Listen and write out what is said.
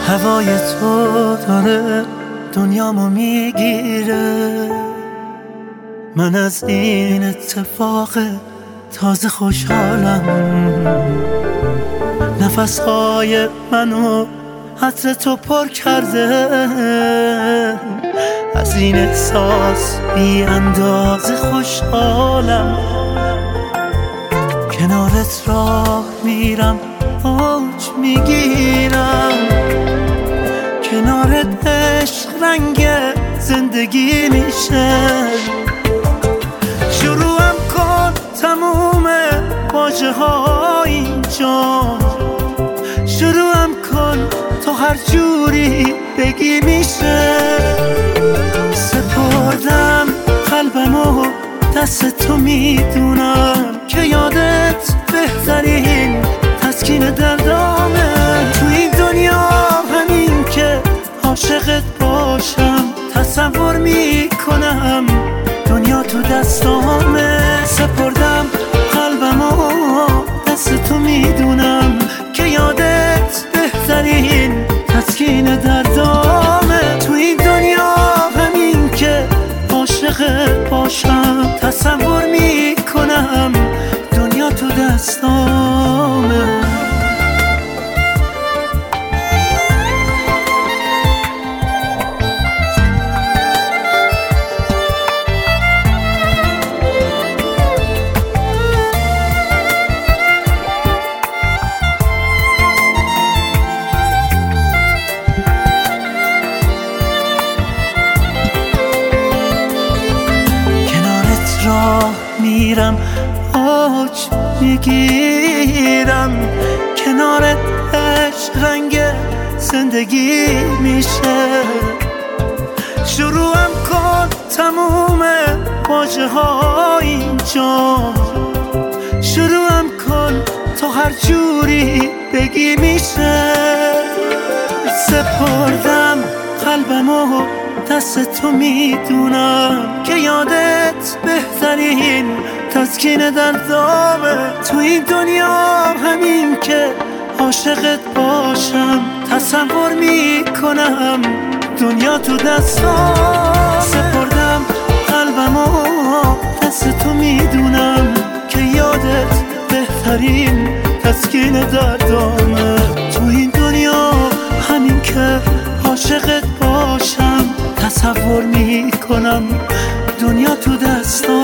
هوای تو داره دنیامو میگیره. من از این اتفاق تازه خوشحالم. نفسهای منو عطر تو پر کرده. از این احساس بی اندازه خوشحالم. کنارت راه میرم اوج میگیرم. کنارت عشق رنگ زندگی میشه. شروعم کن تموم واژه ها اینجا. شروعم کن تو هر جوری بگی میشه. سپردم قلبمو دست تو میدونم که یادت بهترین تسکین دردامه. تو این دنیا همین که عاشقت باشم تصور میکنم دنیا تو دستامه. سپردم قلبمو دست تو میدونم که یادت بهترین تسکین دردامه. تو این دنیا همین که عاشقت باشم تصور میکنم دنیا تو دستامه. راه میرم اوج میگیرم. کنارت عشق رنگ زندگی میشه. شروعم کن تموم واژه ها اینجا. شروعم کن تو هر جوری بگی میشه. سپردم قلبمو دست تو میدونم که یادت بهترین تسکین دردامه. تو این دنیا همین که عاشقت باشم تصور میکنم دنیا تو دستام. سپردم قلبمو دست تو میدونم که یادت بهترین تسکین دردامه. تو این دنیا همین که عاشقت باشم تصور میکنم دنیا تو دستام.